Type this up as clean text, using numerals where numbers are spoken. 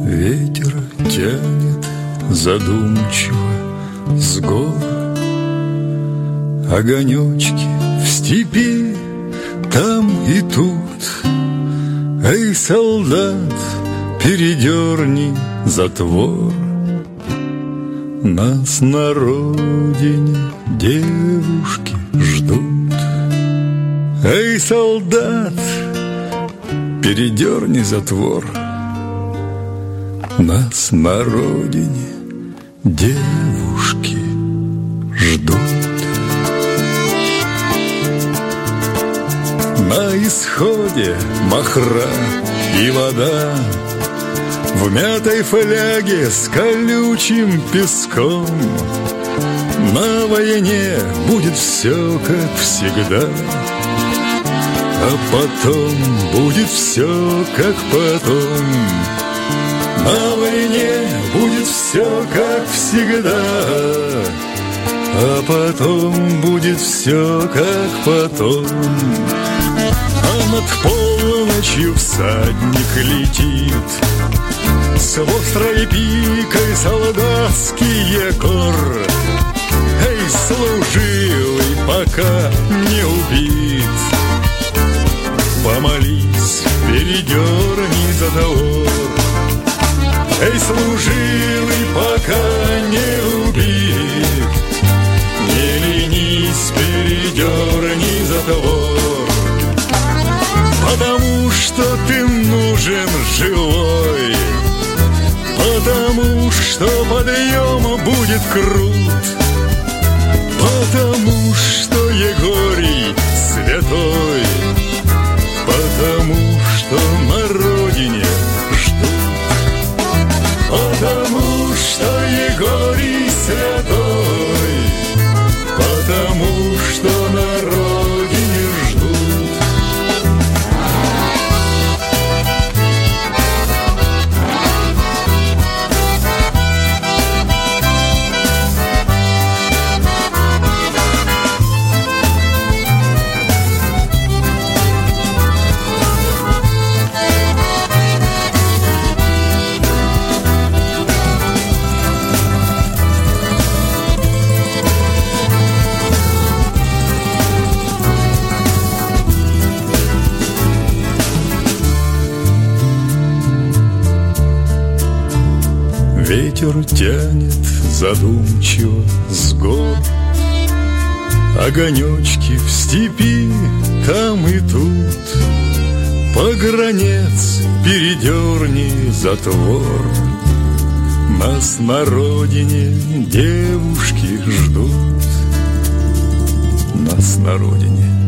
Ветер тянет задумчиво с гор огонечки в степи там и тут. Эй, солдат, передерни затвор. Нас на родине девушки ждут. Эй, солдат, передерни затвор. Нас на родине девушки ждут. На исходе махра и вода в мятой фляге с колючим песком. На войне будет все как всегда, а потом будет все как потом. На войне будет все как всегда, а потом будет все как потом. А над полночью всадник летит с острой пикой солдатский якор. Эй, служилый, пока не убит, помолись, передерни затвор. Эй, служилый, пока не убит, не ленись, передерни затвор. Потому что ты нужен живой, потому что подъем будет крут, потому что Егорий святой, потому что на родине ждут, потому что Егорий святой, потому что на родине ждут. Ветер тянет задумчиво с гор огонечки в степи там и тут. Погранец, передерни затвор. Нас на родине девушки ждут. Нас на родине